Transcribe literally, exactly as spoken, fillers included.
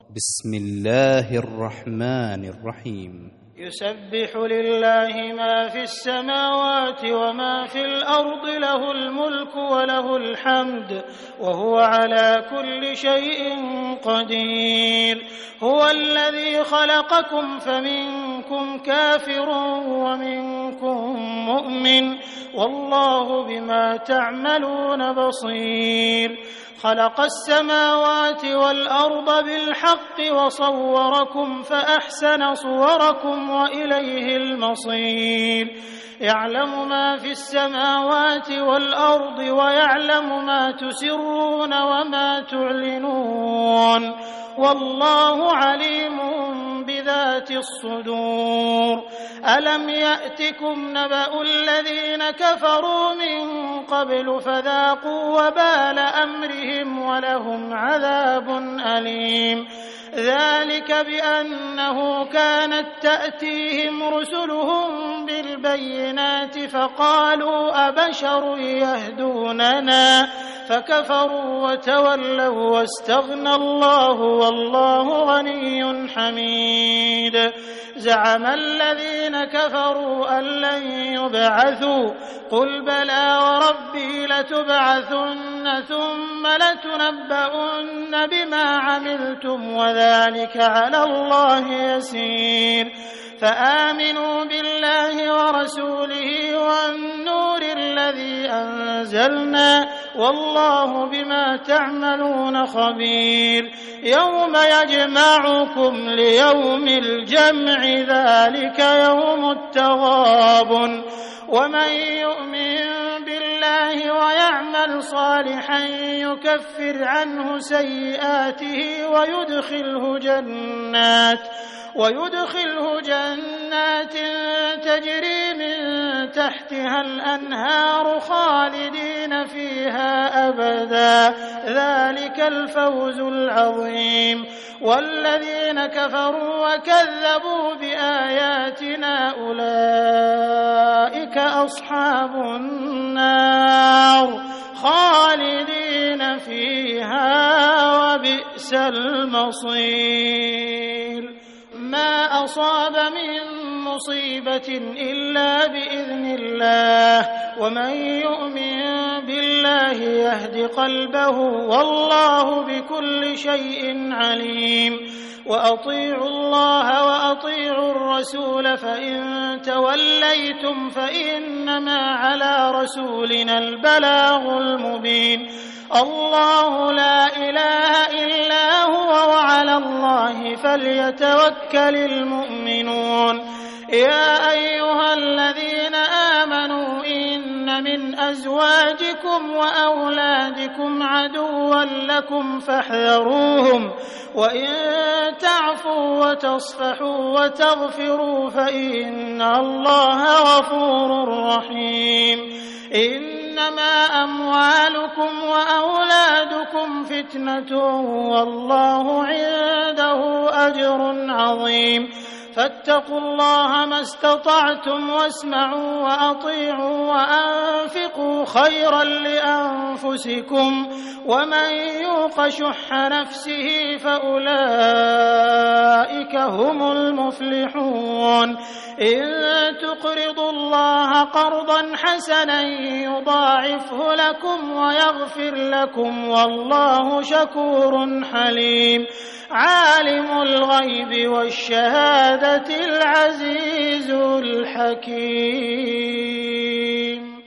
بسم الله الرحمن الرحيم يسبح لله ما في السماوات وما في الأرض، له الملك وله الحمد وهو على كل شيء قدير. هو الذي خلقكم فمنكم كافر ومنكم مؤمن، والله بما تعملون بصير. خلق السماوات والأرض بالحق وصوركم فأحسن صوركم وإليه المصير. يعلم ما في السماوات والأرض ويعلم ما تسرون وما تعلنون، والله عليم بذات الصدور. ألم يأتكم نبأ الذين كفروا من قبل فذاقوا وبال أمرهم ولهم عذاب أليم. ذلك بأنه كانت تأتيهم رسلهم بالبينات فقالوا أبشر يهدوننا فكفروا وتولوا واستغنى الله والله غني حميد. زعم الذين كفروا أن لن يبعثوا، قل بلى وربي لتبعثن ثم لتنبؤن بما عملتم وذلك على الله يسير. فآمنوا بالله ورسوله والنور الذي أنزلنا، والله بما تعملون خبير. يوم يجمعكم ليوم الجمع، ذلك يوم التغابن. ومن يؤمن بالله ويعمل صالحا يكفر عنه سيئاته ويدخله جنات ويدخله جنات تجري من تحتها الأنهار خالدين فيها أبدا، ذلك الفوز العظيم. والذين كفروا وكذبوا بآياتنا أولئك أصحاب النار خالدين فيها وبئس المصير. ما أصاب من مصيبة إلا بإذن الله، ومن يؤمن بالله يهد قلبه، والله بكل شيء عليم. وأطيعوا الله وأطيعوا الرسول، فإن توليتم فإنما على رسولنا البلاغ المبين. الله لا إله إلا هو وعلى الله فليتوكل المؤمنون. يا أيها الذين آمنوا إن من أزواجكم وأولادكم عدوا لكم فاحذروهم، وإن تعفوا وتصفحوا وتغفروا فإن الله غفور رحيم. إنما أموالكم وأولادكم فتنة والله عنده أجر عظيم. فاتقوا الله ما استطعتم واسمعوا وأطيعوا وأنفقوا خيرا لأنفسكم، ومن يوق شح نفسه فأولئك هم المفلحون. إن تقرضوا الله قرضا حسنا يضاعفه لكم ويغفر لكم، والله شكور حليم. عالم الغيب والشهادة العزيز الحكيم.